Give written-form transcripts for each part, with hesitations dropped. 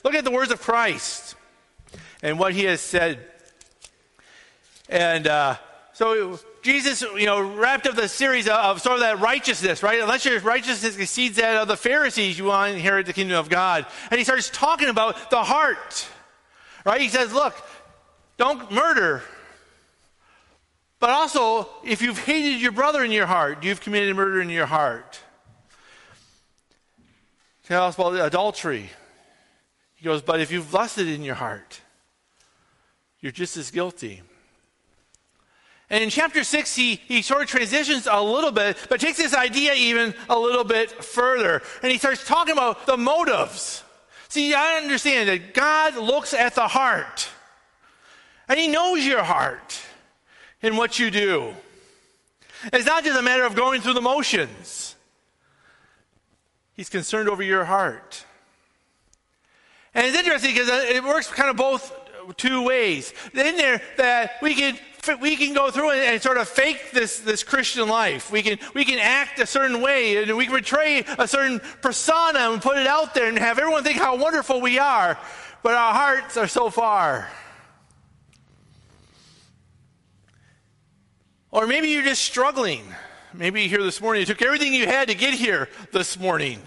look at the words of Christ and what he has said. And so Jesus, wrapped up the series of sort of that righteousness, right? Unless your righteousness exceeds that of the Pharisees, you will not inherit the kingdom of God. And he starts talking about the heart, right? He says, look, don't murder. But also, if you've hated your brother in your heart, you've committed murder in your heart. Tell us about adultery. He goes, but if you've lusted in your heart, you're just as guilty. And in chapter 6, he sort of transitions a little bit, but takes this idea even a little bit further. And he starts talking about the motives. See, I understand that God looks at the heart. And he knows your heart and what you do. It's not just a matter of going through the motions. He's concerned over your heart. And it's interesting because it works kind of both two ways. In there that we can go through and sort of fake this Christian life. We can act a certain way, and we can portray a certain persona and put it out there and have everyone think how wonderful we are, but our hearts are so far. Or maybe you're just struggling. Maybe you're here this morning. You took everything you had to get here this morning.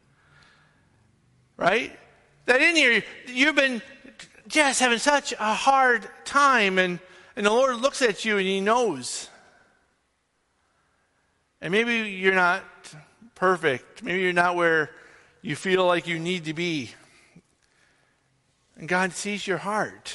Right? That in here, you've been just having such a hard time, and the Lord looks at you and he knows. And maybe you're not perfect. Maybe you're not where you feel like you need to be. And God sees your heart.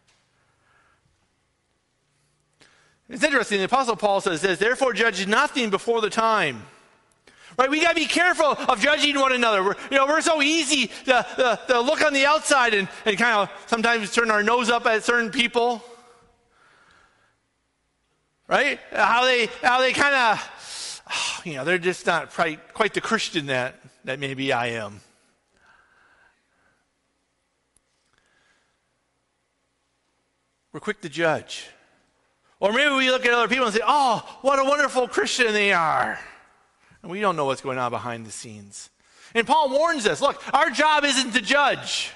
It's interesting, the Apostle Paul says this, therefore judge nothing before the time. Right? We got to be careful of judging one another. We're so easy to look on the outside and kind of sometimes turn our nose up at certain people. Right? How they kind of, they're just not quite the Christian that maybe I am. We're quick to judge. Or maybe we look at other people and say, oh, what a wonderful Christian they are. And we don't know what's going on behind the scenes. And Paul warns us, look, our job isn't to judge.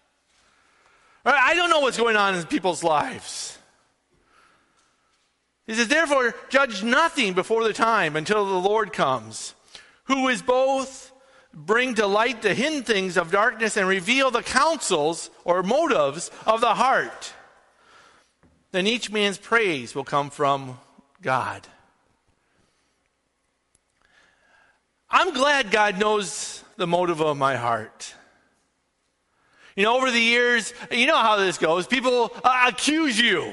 I don't know what's going on in people's lives. He says, therefore, judge nothing before the time until the Lord comes, who is both bring to light the hidden things of darkness and reveal the counsels or motives of the heart. Then each man's praise will come from God. I'm glad God knows the motive of my heart. Over the years, you know how this goes. People accuse you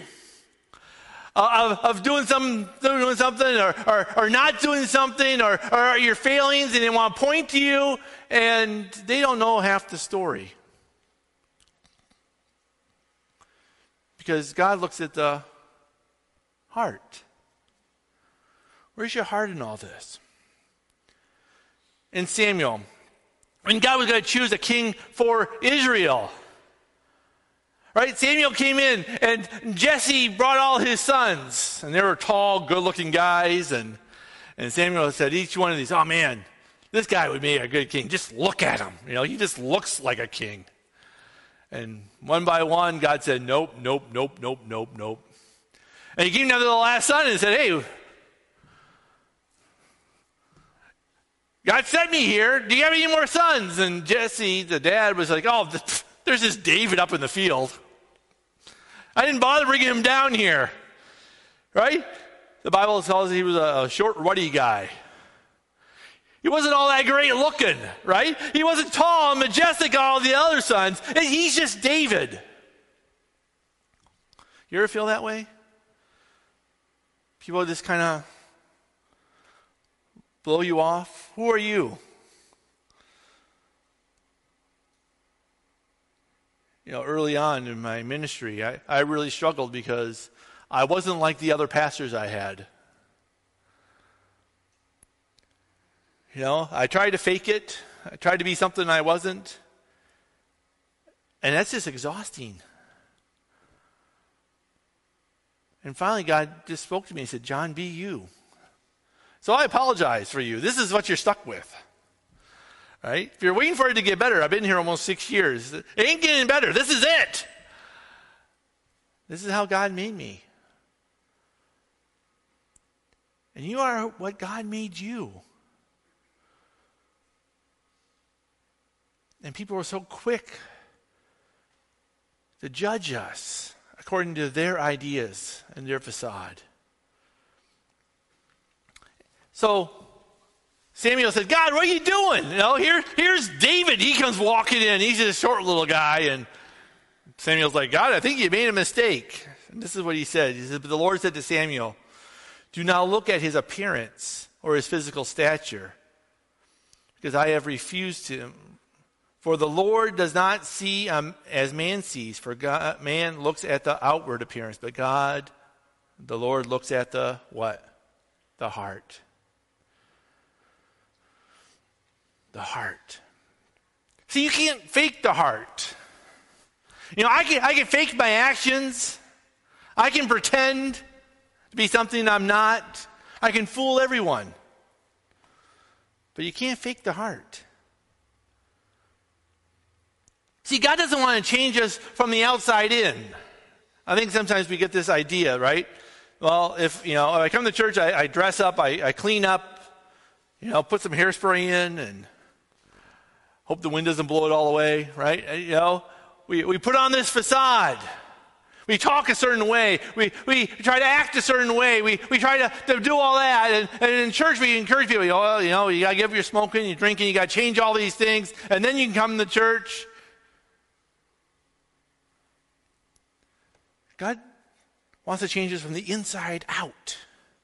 of doing something or not doing something or your failings, and they want to point to you, and they don't know half the story. Because God looks at the heart. Where's your heart in all this? In Samuel, when God was going to choose a king for Israel, right? Samuel came in, and Jesse brought all his sons, and they were tall, good-looking guys, and Samuel said, each one of these, oh man, this guy would make a good king. Just look at him. He just looks like a king. And one by one, God said, nope. And he came down to the last son and said, hey, God sent me here. Do you have any more sons? And Jesse, the dad, was like, oh, there's this David up in the field. I didn't bother bringing him down here. Right? The Bible tells us he was a short, ruddy guy. He wasn't all that great looking, right? He wasn't tall and majestic like all the other sons. He's just David. You ever feel that way? People just kind of blow you off. Who are you? Early on in my ministry, I really struggled because I wasn't like the other pastors I had. I tried to fake it. I tried to be something I wasn't. And that's just exhausting. And finally, God just spoke to me and said, John, be you. So I apologize for you. This is what you're stuck with. right? If you're waiting for it to get better, I've been here almost 6 years. It ain't getting better. This is it. This is how God made me. And you are what God made you. And people are so quick to judge us according to their ideas and their facade. So Samuel said, God, what are you doing? Here's David. He comes walking in. He's just a short little guy. And Samuel's like, God, I think you made a mistake. And this is what he said. He said, but the Lord said to Samuel, do not look at his appearance or his physical stature, because I have refused him. For the Lord does not see as man sees, for man looks at the outward appearance, but God, the Lord, looks at the what? The heart. The heart. See, you can't fake the heart. I can fake my actions. I can pretend to be something I'm not. I can fool everyone. But you can't fake the heart. See, God doesn't want to change us from the outside in. I think sometimes we get this idea, right? Well, if I come to church, I dress up, I clean up, put some hairspray in, and hope the wind doesn't blow it all away, right? We put on this facade. We talk a certain way. We try to act a certain way. We try to do all that. And in church, we encourage people, you got to give up your smoking, your drinking, you got to change all these things, and then you can come to church. God wants to change us from the inside out.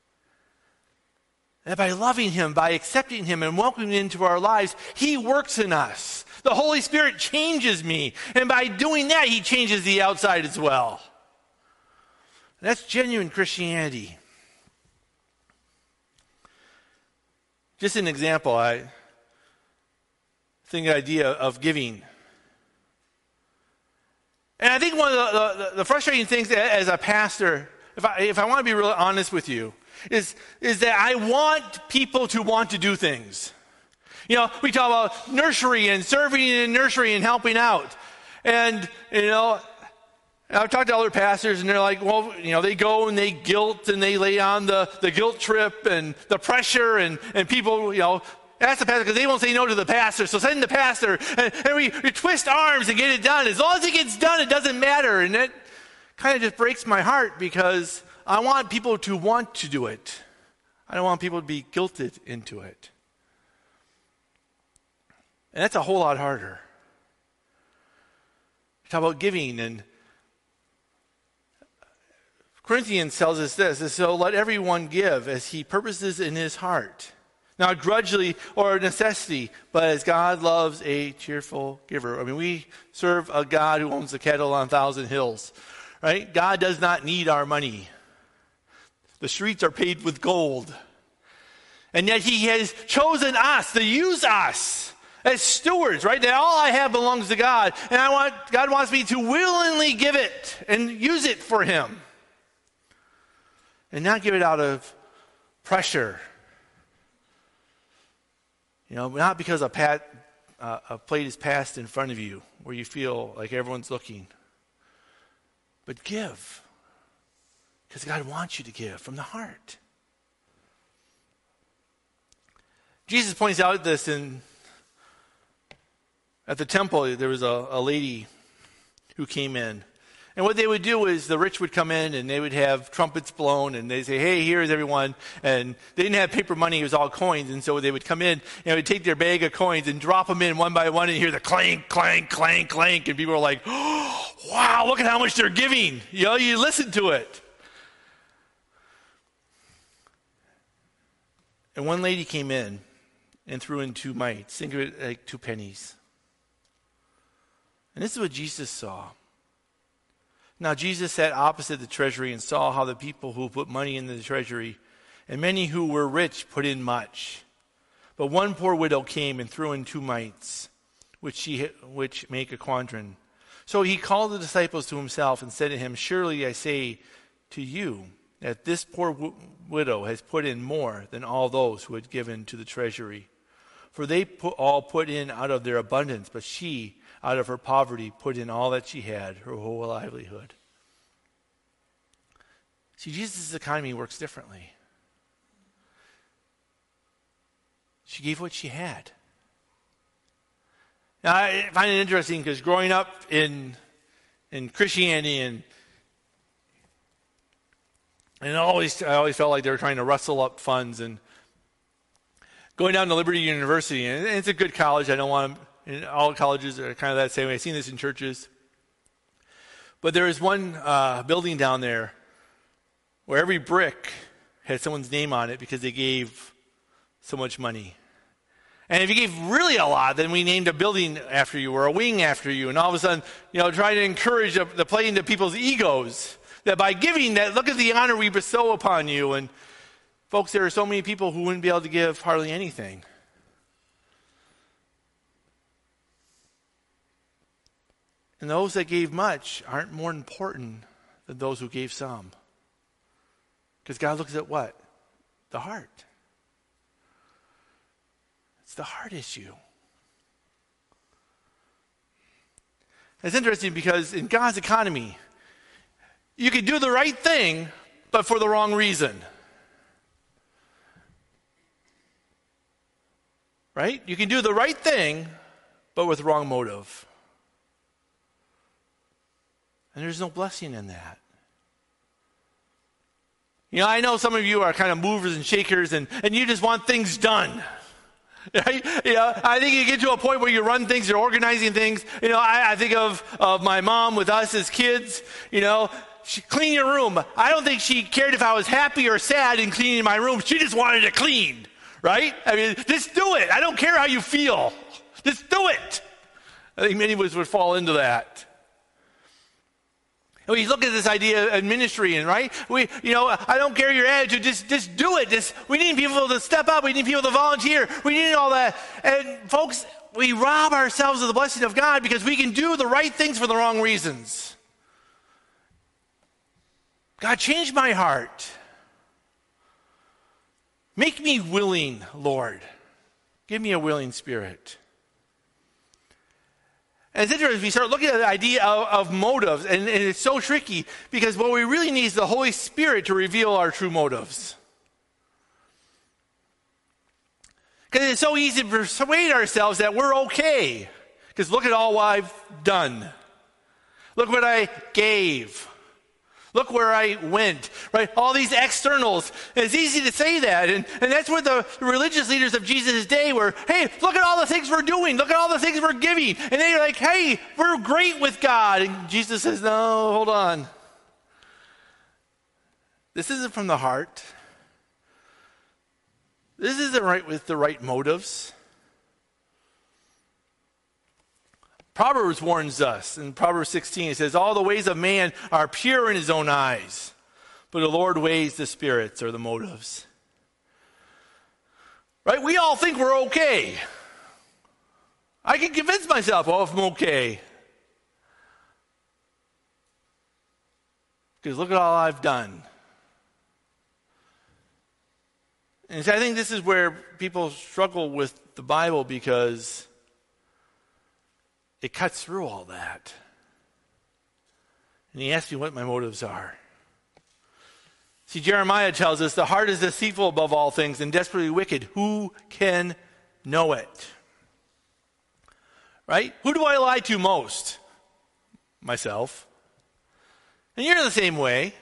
And by loving him, by accepting him and welcoming him into our lives, he works in us. The Holy Spirit changes me. And by doing that, he changes the outside as well. And that's genuine Christianity. Just an example, I think the idea of giving. And I think one of the frustrating things as a pastor, if I want to be really honest with you, is that I want people to want to do things. We talk about nursery and serving in nursery and helping out. And, I've talked to other pastors and they're like, well, they go and they guilt and they lay on the guilt trip and the pressure and people, ask the pastor because they won't say no to the pastor. So send the pastor and we twist arms and get it done. As long as it gets done, it doesn't matter. And that kind of just breaks my heart because I want people to want to do it. I don't want people to be guilted into it. And that's a whole lot harder. Talk about giving, and Corinthians tells us this, so let everyone give as he purposes in his heart, not grudgingly or necessity, but as God loves a cheerful giver. I mean, we serve a God who owns the cattle on 1,000 hills, right? God does not need our money. The streets are paved with gold. And yet he has chosen us to use us as stewards, right? That all I have belongs to God. And God wants me to willingly give it and use it for him. And not give it out of pressure. Not because a plate is passed in front of you where you feel like everyone's looking. But give. Because God wants you to give from the heart. Jesus points out this at the temple. There was a lady who came in. And what they would do is the rich would come in and they would have trumpets blown and they'd say, hey, here's everyone. And they didn't have paper money, it was all coins. And so they would come in and they would take their bag of coins and drop them in one by one and hear the clank, clank, clank, clank. And people were like, oh, wow, look at how much they're giving. You listen to it. And one lady came in and threw in 2 mites. Think of it like 2 pennies. And this is what Jesus saw. Now Jesus sat opposite the treasury and saw how the people who put money in the treasury and many who were rich put in much. But one poor widow came and threw in 2 mites, which make a quadrant. So he called the disciples to himself and said to him, surely I say to you that this poor widow has put in more than all those who had given to the treasury. For they put in out of their abundance, but she, out of her poverty, put in all that she had, her whole livelihood. See, Jesus' economy works differently. She gave what she had. Now, I find it interesting because growing up in Christianity and I always felt like they were trying to rustle up funds, and going down to Liberty University, and it's a good college. I don't want to, and all colleges are kind of that same way. I've seen this in churches. But there is one building down there where every brick had someone's name on it because they gave so much money. And if you gave really a lot, then we named a building after you or a wing after you. And all of a sudden, try to encourage the play into people's egos. That by giving that, look at the honor we bestow upon you. And folks, there are so many people who wouldn't be able to give hardly anything. And those that gave much aren't more important than those who gave some. Because God looks at what? The heart. It's the heart issue. It's interesting because in God's economy, you can do the right thing, but for the wrong reason. Right? You can do the right thing, but with the wrong motive. And there's no blessing in that. I know some of you are kind of movers and shakers, and you just want things done. Right? I think you get to a point where you run things, you're organizing things. I think of my mom with us as kids. She clean your room. I don't think she cared if I was happy or sad in cleaning my room. She just wanted to clean, right? I mean, just do it. I don't care how you feel. Just do it. I think many of us would fall into that. And we look at this idea of ministry, and right? I don't care your attitude. Just do it. We need people to step up. We need people to volunteer. We need all that. And folks, we rob ourselves of the blessing of God because we can do the right things for the wrong reasons. God, change my heart. Make me willing, Lord. Give me a willing spirit. And it's interesting, we start looking at the idea of motives, and it's so tricky because what we really need is the Holy Spirit to reveal our true motives. Because it's so easy to persuade ourselves that we're okay. Because look at all I've done. Look what I gave. Look where I went, right? All these externals. And it's easy to say that. And that's where the religious leaders of Jesus' day were, hey, look at all the things we're doing. Look at all the things we're giving. And they're like, hey, we're great with God. And Jesus says, no, hold on. This isn't from the heart. This isn't right with the right motives. Proverbs warns us in Proverbs 16, it says, all the ways of man are pure in his own eyes, but the Lord weighs the spirits or the motives. Right? We all think we're okay. I can convince myself, if I'm okay. Because look at all I've done. And so I think this is where people struggle with the Bible because it cuts through all that. And he asks me what my motives are. See, Jeremiah tells us the heart is deceitful above all things and desperately wicked. Who can know it? Right? Who do I lie to most? Myself. And you're the same way.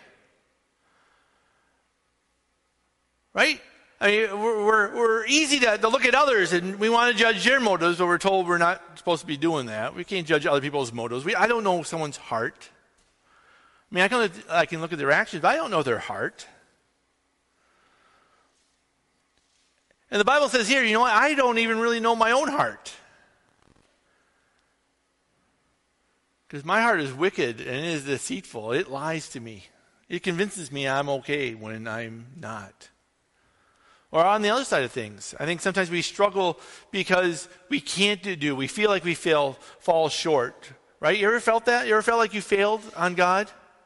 Right? I mean, we're easy to look at others and we want to judge their motives, but we're told we're not supposed to be doing that. We can't judge other people's motives. I don't know someone's heart. I mean, I can look at their actions, but I don't know their heart. And the Bible says here, what? I don't even really know my own heart. Because my heart is wicked and it is deceitful. It lies to me. It convinces me I'm okay when I'm not. Or on the other side of things, I think sometimes we struggle because we can't we feel like we fall short. Right? You ever felt that? You ever felt like you failed on God?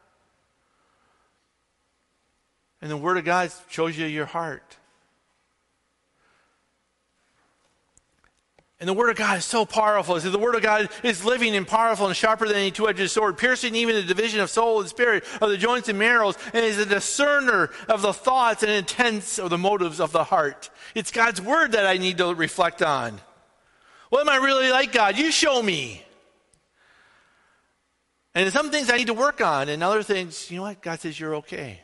And the Word of God shows you your heart. And the Word of God is so powerful. It says the Word of God is living and powerful and sharper than any two-edged sword, piercing even the division of soul and spirit, of the joints and marrows, and is a discerner of the thoughts and intents of the motives of the heart. It's God's Word that I need to reflect on. What am I really like, God? You show me. And some things I need to work on, and other things, you know what? God says you're okay.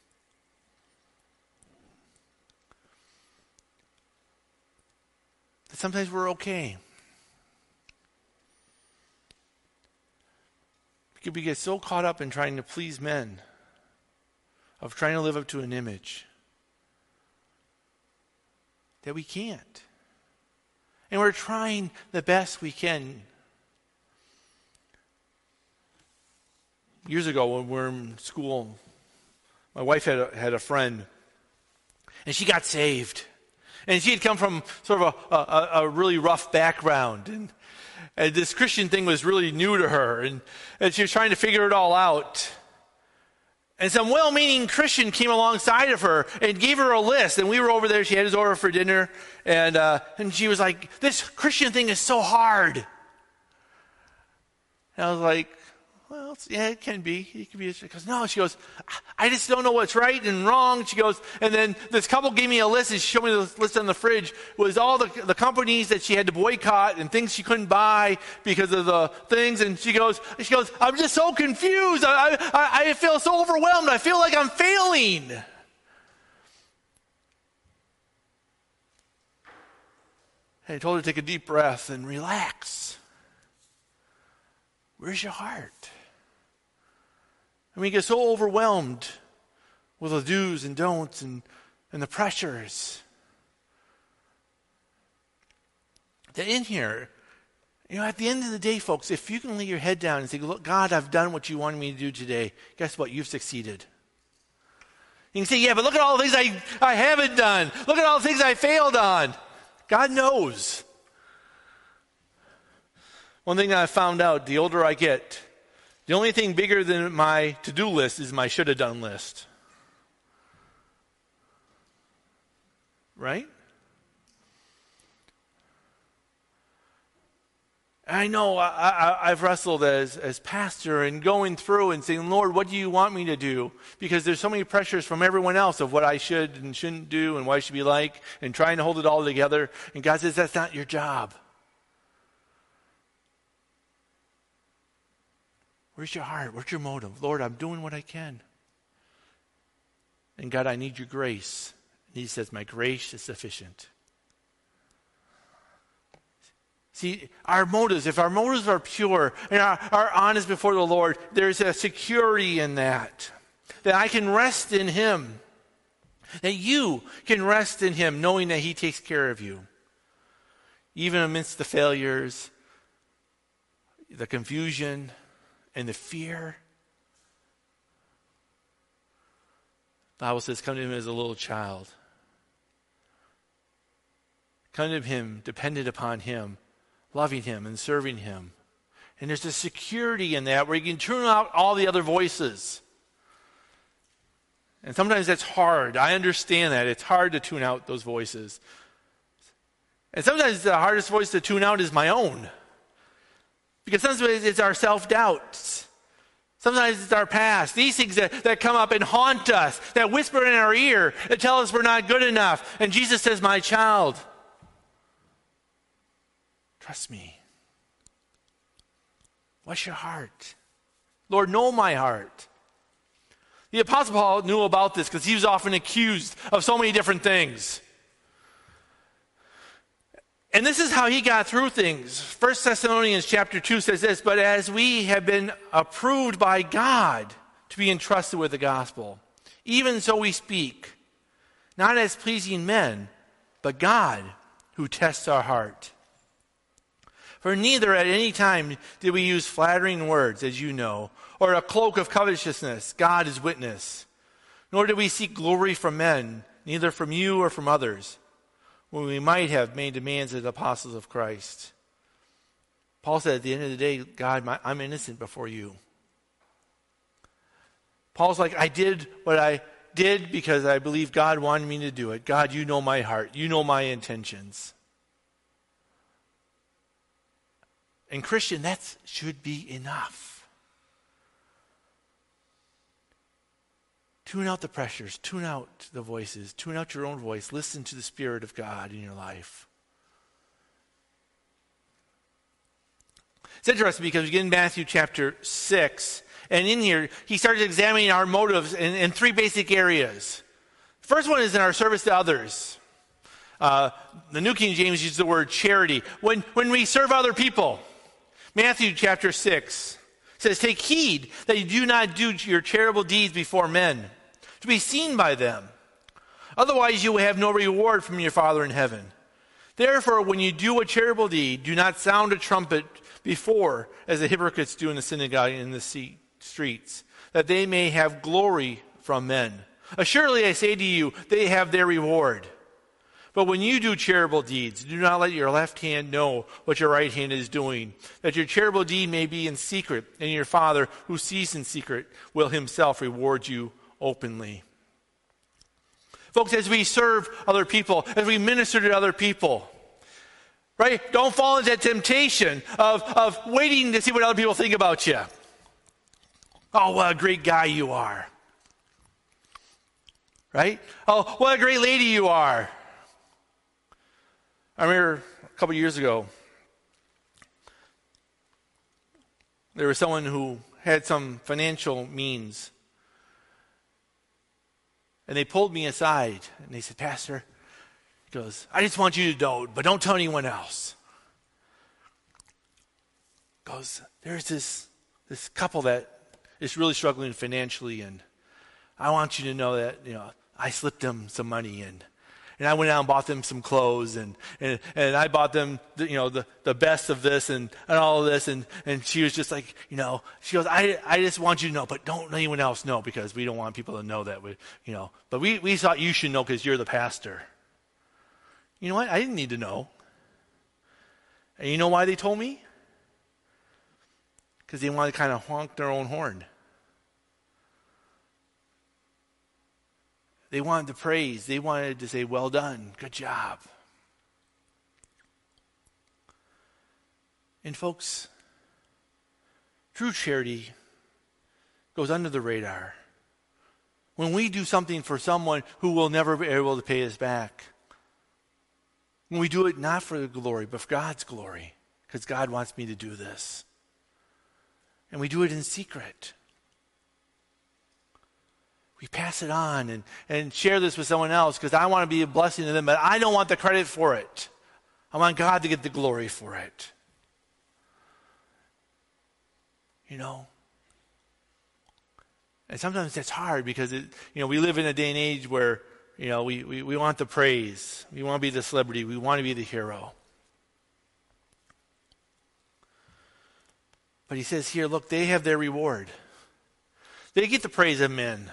Sometimes we're okay. We get so caught up in trying to please men, of trying to live up to an image, that we can't. And we're trying the best we can. Years ago when we were in school, my wife had a friend, and she got saved. And she had come from sort of a really rough background. And this Christian thing was really new to her. And she was trying to figure it all out. And some well-meaning Christian came alongside of her and gave her a list. And we were over there. She had us over for dinner. And she was like, this Christian thing is so hard. And I was like, well, yeah, it can be. It can be. She goes, no. She goes, I just don't know what's right and wrong. She goes, and then this couple gave me a list, and she showed me the list on the fridge. Was all the companies that she had to boycott and things she couldn't buy because of the things. And she goes, I'm just so confused. I feel so overwhelmed. I feel like I'm failing. And I told her to take a deep breath and relax. Where's your heart? And we get so overwhelmed with the do's and don'ts and the pressures that in here, you know, at the end of the day, folks, if you can lay your head down and say, look, God, I've done what you wanted me to do today, guess what? You've succeeded. You can say, yeah, but look at all the things I haven't done. Look at all the things I failed on. God knows. One thing that I found out, the older I get, the only thing bigger than my to-do list is my should-have-done list. Right? I know I've wrestled as pastor and going through and saying, Lord, what do you want me to do? Because there's so many pressures from everyone else of what I should and shouldn't do and what I should be like and trying to hold it all together. And God says, that's not your job. Where's your heart? Where's your motive? Lord, I'm doing what I can. And God, I need your grace. And he says, my grace is sufficient. See, our motives, if our motives are pure and are honest before the Lord, there's a security in that I can rest in him. That you can rest in him knowing that he takes care of you. Even amidst the failures, the confusion, and the fear. The Bible says, come to him as a little child. Come to him, dependent upon him, loving him and serving him. And there's a security in that where you can tune out all the other voices. And sometimes that's hard. I understand that. It's hard to tune out those voices. And sometimes the hardest voice to tune out is my own. Because sometimes it's our self-doubts. Sometimes it's our past. These things that come up and haunt us, that whisper in our ear, that tell us we're not good enough. And Jesus says, my child, trust me. What's your heart? Lord, know my heart. The Apostle Paul knew about this because he was often accused of so many different things. And this is how he got through things. 1 Thessalonians chapter 2 says this, but as we have been approved by God to be entrusted with the gospel, even so we speak, not as pleasing men, but God who tests our heart. For neither at any time did we use flattering words, as you know, or a cloak of covetousness, God is witness. Nor did we seek glory from men, neither from you or from others, when we might have made demands as apostles of Christ. Paul said at the end of the day, God, I'm innocent before you. Paul's like, I did what I did because I believe God wanted me to do it. God, you know my heart. You know my intentions. And Christian, that should be enough. Tune out the pressures, tune out the voices, tune out your own voice. Listen to the Spirit of God in your life. It's interesting because we get in Matthew chapter 6, and in here, he starts examining our motives in three basic areas. The first one is in our service to others. The New King James uses the word charity. When we serve other people, Matthew chapter 6 says, "Take heed that you do not do your charitable deeds before men, to be seen by them. Otherwise you will have no reward from your Father in heaven. Therefore, when you do a charitable deed, do not sound a trumpet before, as the hypocrites do in the synagogue and in the streets, that they may have glory from men. Assuredly, I say to you, they have their reward. But when you do charitable deeds, do not let your left hand know what your right hand is doing, that your charitable deed may be in secret, and your Father who sees in secret will himself reward you openly." Folks, as we serve other people, as we minister to other people, right? Don't fall into that temptation of waiting to see what other people think about you. Oh, what a great guy you are. Right? Oh, what a great lady you are. I remember a couple years ago, there was someone who had some financial means. And they pulled me aside and they said, "Pastor," he goes, "I just want you to know, but don't tell anyone else." He goes, "There's this couple that is really struggling financially, and I want you to know that, I slipped them some money and I went out and bought them some clothes and I bought them the best of this and all of this," and she was just like, she goes, I just want you to know, but don't let anyone else know, because we don't want people to know that but we thought you should know because you're the pastor. You know what? I didn't need to know. And you know why they told me? Because they wanted to kind of honk their own horn. They wanted to praise. They wanted to say, "Well done, good job." And folks, true charity goes under the radar. When we do something for someone who will never be able to pay us back, when we do it not for the glory, but for God's glory, because God wants me to do this, and we do it in secret, we pass it on and share this with someone else because I want to be a blessing to them, but I don't want the credit for it. I want God to get the glory for it. And sometimes that's hard because we live in a day and age where we want the praise. We want to be the celebrity. We want to be the hero. But he says here, look, they have their reward. They get the praise of men.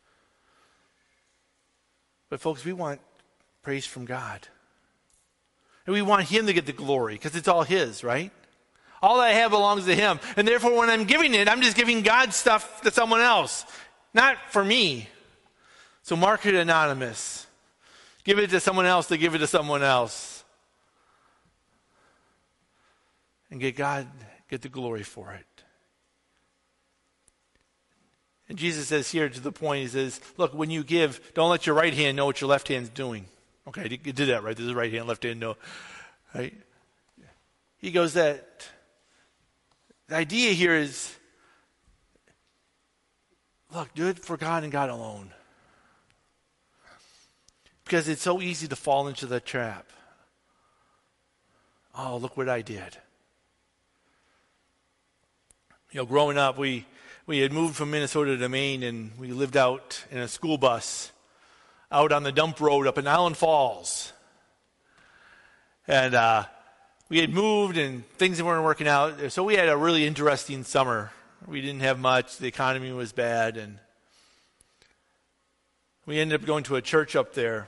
But folks, we want praise from God. And we want him to get the glory because it's all his, right? All I have belongs to him. And therefore, when I'm giving it, I'm just giving God's stuff to someone else, not for me. So mark it anonymous. Give it to someone else to give it to someone else. And get the glory for it. And Jesus says here to the point, he says, look, when you give, don't let your right hand know what your left hand's doing. Okay, you did that, right? This is right hand, left hand, no. Right? He goes that the idea here is, look, do it for God and God alone. Because it's so easy to fall into the trap. Oh, look what I did. Growing up, we had moved from Minnesota to Maine, and we lived out in a school bus out on the dump road up in Island Falls. And we had moved, and things weren't working out. So we had a really interesting summer. We didn't have much. The economy was bad, and we ended up going to a church up there.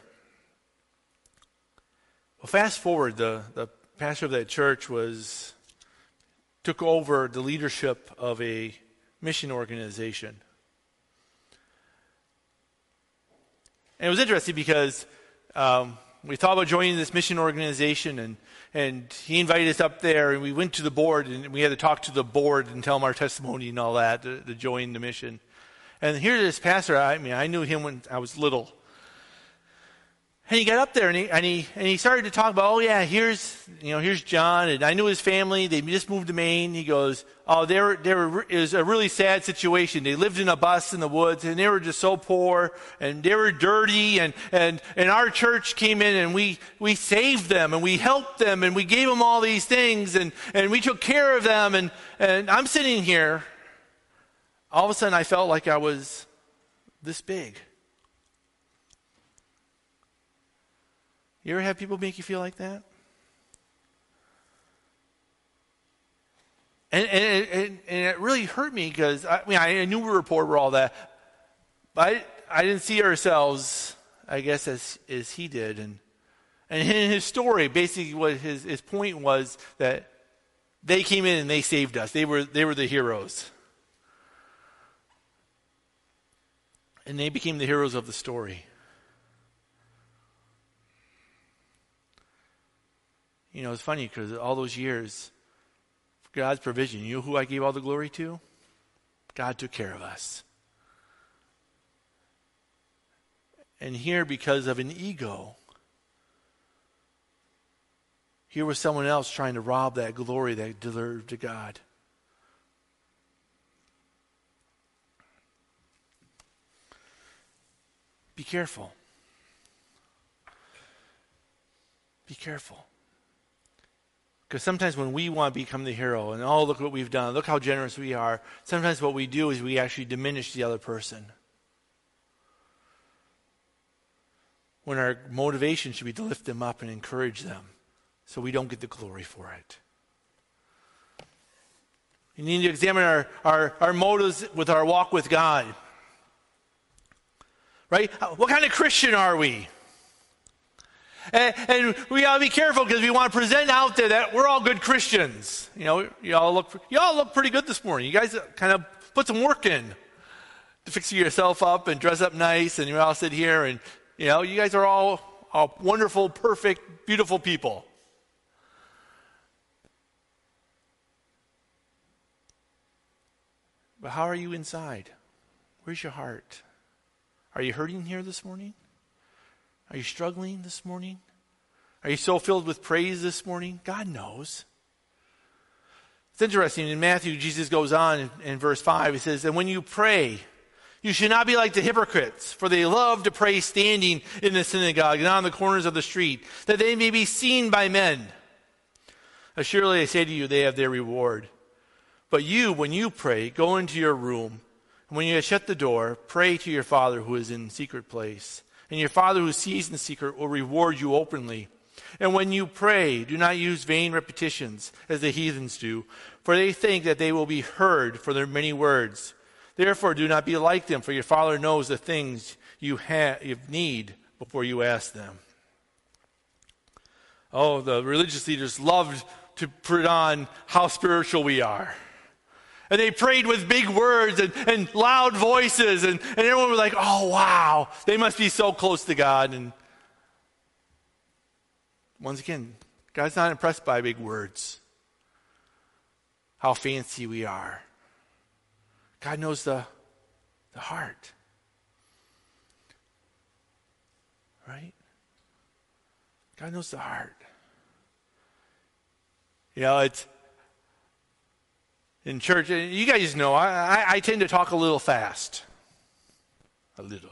Well, fast forward, the pastor of that church took over the leadership of a mission organization. And it was interesting because we thought about joining this mission organization, and he invited us up there, and we went to the board, and we had to talk to the board and tell them our testimony and all that to join the mission. And here's this pastor. I knew him when I was little. And he got up there and he started to talk about, here's John, and I knew his family. They just moved to Maine. He goes, it was a really sad situation. They lived in a bus in the woods, and they were just so poor, and they were dirty, and our church came in, and we saved them, and we helped them, and we gave them all these things, and we took care of them, and I'm sitting here. All of a sudden, I felt like I was this big. You ever have people make you feel like that? And it really hurt me because I knew we were poor, we're all that, but I didn't see ourselves, I guess, as he did. And in his story, basically, what his point was that they came in and they saved us. They were the heroes, and they became the heroes of the story. It's funny because all those years, God's provision, you know who I gave all the glory to? God took care of us. And here, because of an ego, here was someone else trying to rob that glory that deserved to God. Be careful. Be careful. Because sometimes when we want to become the hero and, look what we've done, look how generous we are, sometimes what we do is we actually diminish the other person. When our motivation should be to lift them up and encourage them so we don't get the glory for it. We need to examine our motives with our walk with God. Right? What kind of Christian are we? And we gotta be careful because we want to present out there that we're all good Christians. You all look pretty good this morning. You guys kind of put some work in to fix yourself up and dress up nice, and you all sit here, and you guys are all wonderful, perfect, beautiful people. But how are you inside? Where's your heart? Are you hurting here this morning? Are you struggling this morning? Are you so filled with praise this morning? God knows. It's interesting. In Matthew, Jesus goes on in verse 5. He says, "And when you pray, you should not be like the hypocrites, for they love to pray standing in the synagogue and on the corners of the street, that they may be seen by men. Surely I say to you, they have their reward. But you, when you pray, go into your room, and when you have shut the door, pray to your Father who is in secret place. And your Father who sees in secret will reward you openly. And when you pray, do not use vain repetitions as the heathens do, for they think that they will be heard for their many words. Therefore, do not be like them, for your Father knows the things you need before you ask them." The religious leaders loved to put on how spiritual we are. And they prayed with big words and loud voices, and everyone was like, "Oh, wow, they must be so close to God." And once again, God's not impressed by big words, how fancy we are. God knows the heart. Right? God knows the heart. It's in church, you guys know, I tend to talk a little fast. A little.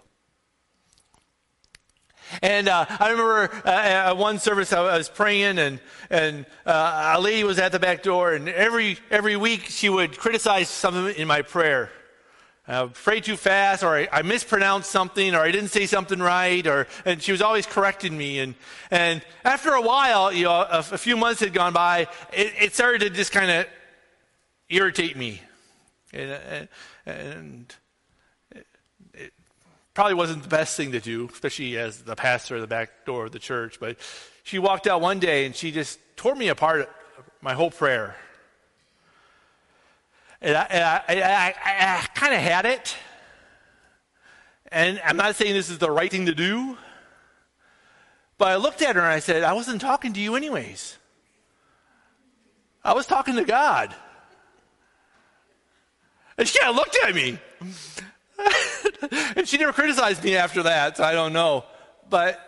And I remember at one service I was praying, and a lady was at the back door, and every week she would criticize something in my prayer. I prayed too fast, or I mispronounced something, or I didn't say something right, and she was always correcting me. And after a while, a few months had gone by, it started to just kind of irritate me. And it probably wasn't the best thing to do, especially as the pastor of the back door of the church. But she walked out one day and she just tore me apart, my whole prayer. And I kind of had it. And I'm not saying this is the right thing to do, But I looked at her and I said, I wasn't talking to you anyways. I was talking to God. And she kind of looked at me. And she never criticized me after that, so I don't know. But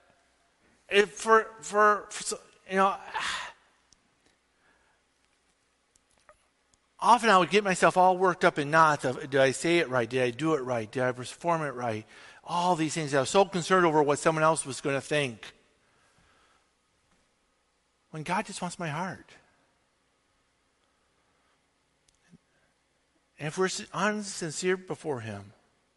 often I would get myself all worked up in knots of, did I say it right? Did I do it right? Did I perform it right? All these things. I was so concerned over what someone else was going to think. When God just wants my heart. And if we're honest, sincere before Him.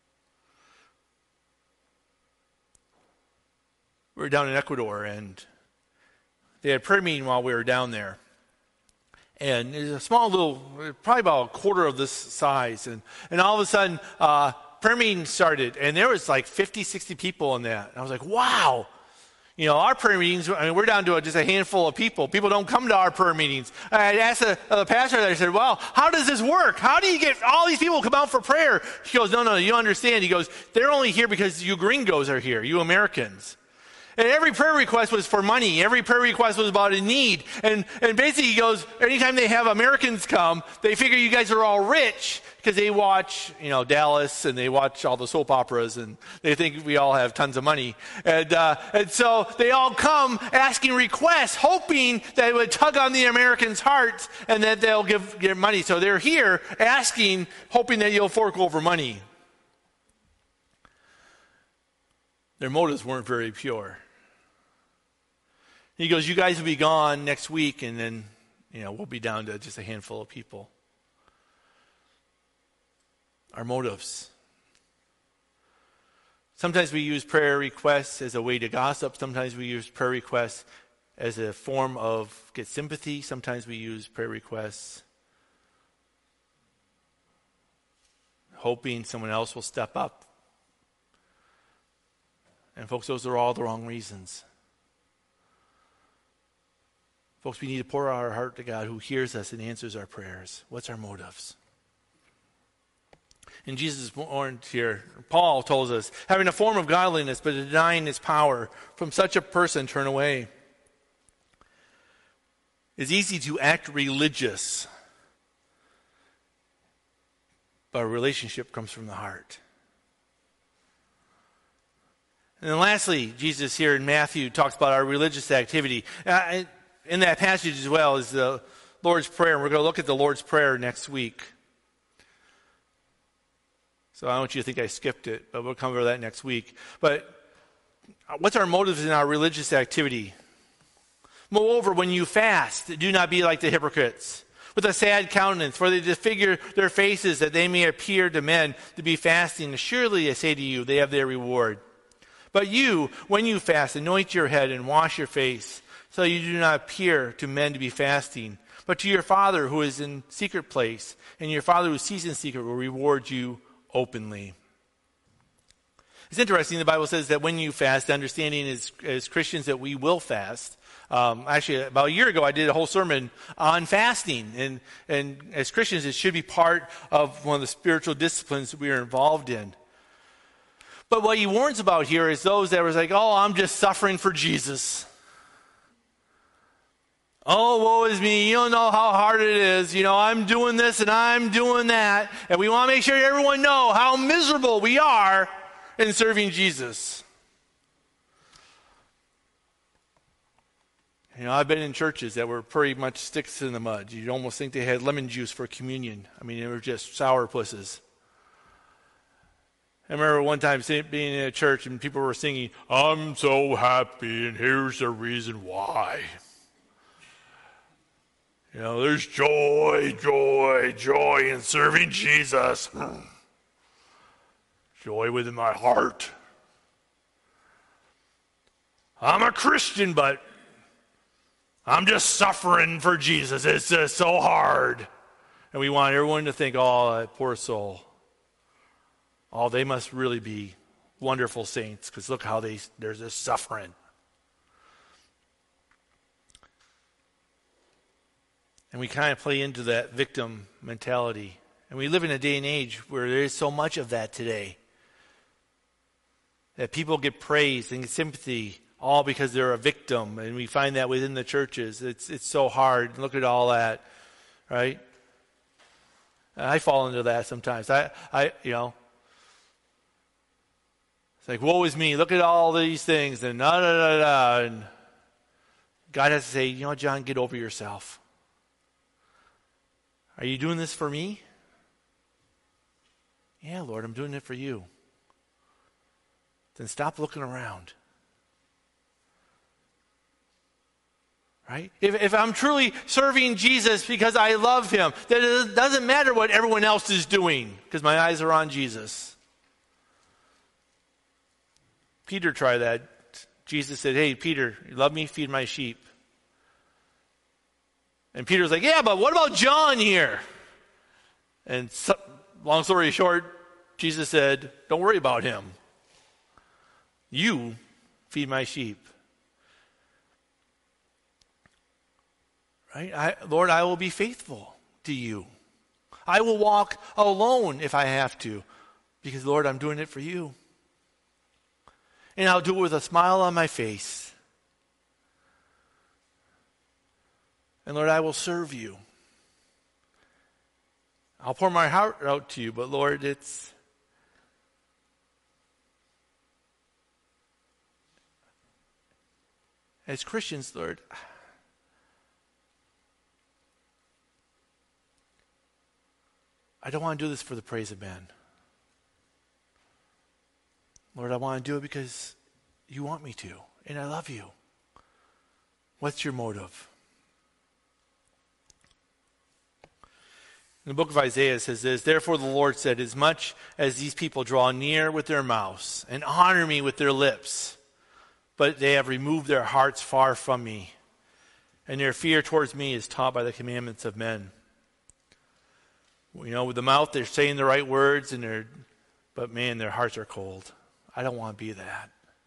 We were down in Ecuador, and they had a prayer meeting while we were down there. And it was a small little, probably about a quarter of this size. And all of a sudden, prayer meeting started, and there was like 50, 60 people in that. And I was like, wow. You know, our prayer meetings, I mean, we're down to just a handful of people. People don't come to our prayer meetings. I asked the pastor there, I said, well, how does this work? How do you get all these people to come out for prayer? He goes, no, you don't understand. He goes, they're only here because you gringos are here, you Americans. And every prayer request was for money. Every prayer request was about a need. And basically he goes, anytime they have Americans come, they figure you guys are all rich because they watch, Dallas, and they watch all the soap operas, and they think we all have tons of money. And so they all come asking requests, hoping that it would tug on the Americans' hearts and that they'll give money. So they're here asking, hoping that you'll fork over money. Their motives weren't very pure. He goes, you guys will be gone next week, and then, we'll be down to just a handful of people. Our motives. Sometimes we use prayer requests as a way to gossip. Sometimes we use prayer requests as a form of get sympathy. Sometimes we use prayer requests hoping someone else will step up. And folks, those are all the wrong reasons. Folks, we need to pour out our heart to God who hears us and answers our prayers. What's our motives? And Jesus is warned here. Paul tells us, having a form of godliness but denying its power, from such a person turn away. It's easy to act religious, but a relationship comes from the heart. And then lastly, Jesus here in Matthew talks about our religious activity. In that passage as well is the Lord's Prayer. And we're going to look at the Lord's Prayer next week. So I don't want you to think I skipped it, but we'll come over that next week. But what's our motives in our religious activity? Moreover, when you fast, do not be like the hypocrites, with a sad countenance, for they disfigure their faces that they may appear to men to be fasting. Surely, I say to you, they have their reward. But you, when you fast, anoint your head and wash your face, so you do not appear to men to be fasting, but to your Father who is in secret place, and your Father who sees in secret will reward you openly. It's interesting, the Bible says that when you fast, understanding as Christians that we will fast. Actually, about a year ago, I did a whole sermon on fasting, and as Christians, it should be part of one of the spiritual disciplines that we are involved in. But what he warns about here is those that was like, oh, I'm just suffering for Jesus. Oh, woe is me. You don't know how hard it is. I'm doing this and I'm doing that. And we want to make sure everyone know how miserable we are in serving Jesus. I've been in churches that were pretty much sticks in the mud. You'd almost think they had lemon juice for communion. I mean, they were just sourpusses. I remember one time being in a church and people were singing, I'm so happy and here's the reason why. There's joy in serving Jesus. Joy within my heart. I'm a Christian, but I'm just suffering for Jesus. It's just so hard. And we want everyone to think, oh, that poor soul. Oh, they must really be wonderful saints because look how there's this suffering. And we kind of play into that victim mentality. And we live in a day and age where there is so much of that today. That people get praise and get sympathy all because they're a victim. And we find that within the churches. It's so hard. Look at all that, right? I fall into that sometimes. It's like, woe is me. Look at all these things. And And God has to say, John, get over yourself. Are you doing this for me? Yeah, Lord, I'm doing it for you. Then stop looking around. Right? If I'm truly serving Jesus because I love him, then it doesn't matter what everyone else is doing because my eyes are on Jesus. Peter tried that. Jesus said, hey, Peter, you love me? Feed my sheep. And Peter's like, yeah, but what about John here? And long story short, Jesus said, don't worry about him. You feed my sheep. Right? Lord, I will be faithful to you. I will walk alone if I have to. Because, Lord, I'm doing it for you. And I'll do it with a smile on my face. And, Lord, I will serve you. I'll pour my heart out to you, but, Lord, as Christians, Lord, I don't want to do this for the praise of men. Lord, I want to do it because you want me to, and I love you. What's your motive? In the book of Isaiah it says this, therefore the Lord said, as much as these people draw near with their mouths and honor me with their lips, but they have removed their hearts far from me, and their fear towards me is taught by the commandments of men. With the mouth they're saying the right words, but man, their hearts are cold. I don't want to be that.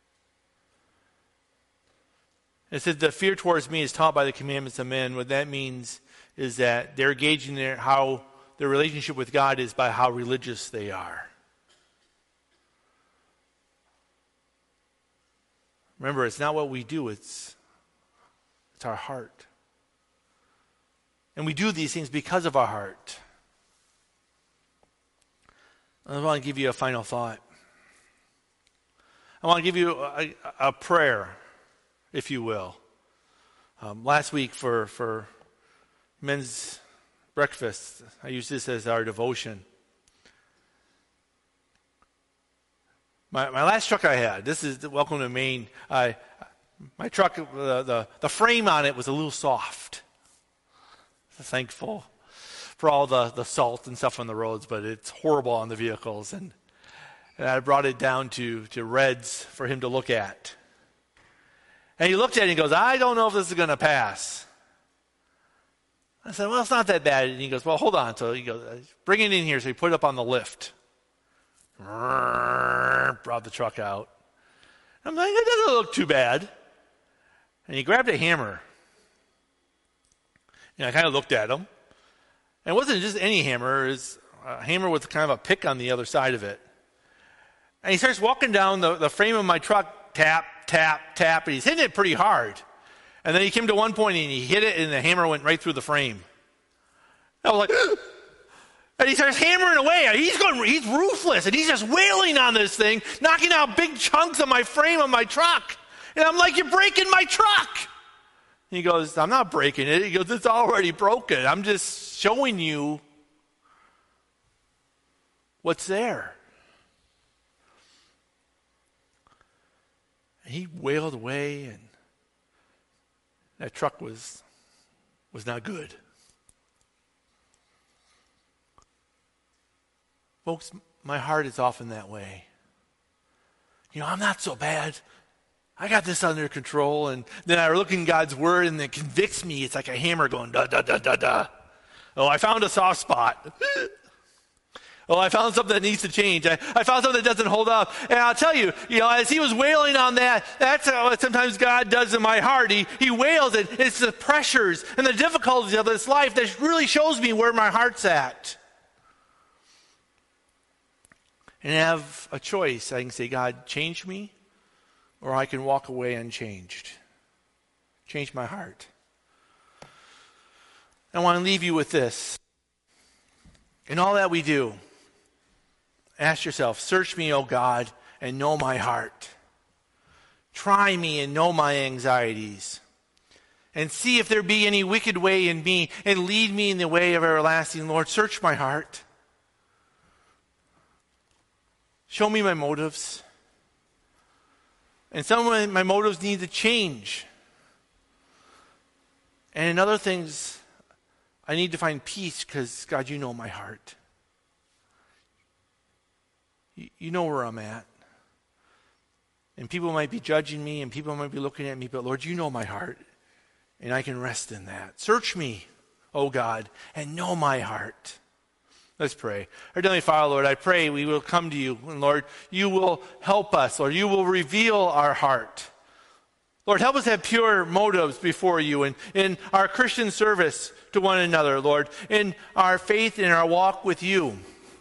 It says the fear towards me is taught by the commandments of men. What that means is that they're gauging how their relationship with God is by how religious they are. Remember, it's not what we do, it's our heart. And we do these things because of our heart. I want to give you a final thought. I want to give you a prayer, if you will. Last week for men's breakfast, I used this as our devotion. My last truck I had, this is Welcome to Maine. My truck, the frame on it was a little soft. Thankful for all the salt and stuff on the roads, but it's horrible on the vehicles. And I brought it down to Red's for him to look at. And he looked at it and he goes, I don't know if this is going to pass. I said, well, it's not that bad. And he goes, well, hold on. So he goes, bring it in here. So he put it up on the lift. Brought the truck out. I'm like, it doesn't look too bad. And he grabbed a hammer. And I kind of looked at him. And it wasn't just any hammer. It was a hammer with kind of a pick on the other side of it. And he starts walking down the frame of my truck, tap, tap, tap, and he's hitting it pretty hard. And then he came to one point and he hit it and the hammer went right through the frame. I was like, and he starts hammering away. He's ruthless and he's just wailing on this thing, knocking out big chunks of my frame of my truck. And I'm like, you're breaking my truck. He goes, I'm not breaking it. He goes, it's already broken. I'm just showing you what's there. And he wailed away, and that truck was not good. Folks, my heart is often that way. I'm not so bad. I got this under control. And then I look in God's word and it convicts me. It's like a hammer going, da, da, da, da, da. Oh, I found a soft spot. Oh, I found something that needs to change. I found something that doesn't hold up. And I'll tell you, as he was wailing on that, that's how sometimes God does in my heart. He wails it. It's the pressures and the difficulties of this life that really shows me where my heart's at. And I have a choice. I can say, God, change me, or I can walk away unchanged. Change my heart. I want to leave you with this. In all that we do, ask yourself, search me, O God, and know my heart. Try me and know my anxieties. And see if there be any wicked way in me, and lead me in the way of everlasting. Lord, search my heart. Show me my motives. And some of my motives need to change. And in other things, I need to find peace because, God, you know my heart. You know where I'm at. And people might be judging me and people might be looking at me, but Lord, you know my heart. And I can rest in that. Search me, O God, and know my heart. Let's pray. Our Heavenly Father, Lord, I pray we will come to you. And Lord, you will help us. Lord, you will reveal our heart. Lord, help us have pure motives before you in our Christian service to one another, Lord, in our faith and our walk with you,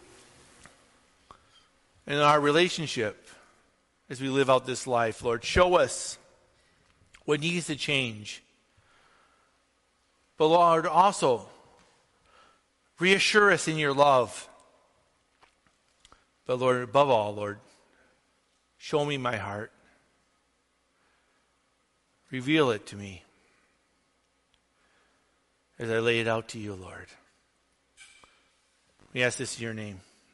in our relationship as we live out this life. Lord, show us what needs to change. But Lord, also reassure us in your love. But Lord, above all, Lord, show me my heart. Reveal it to me as I lay it out to you, Lord. We ask this in your name.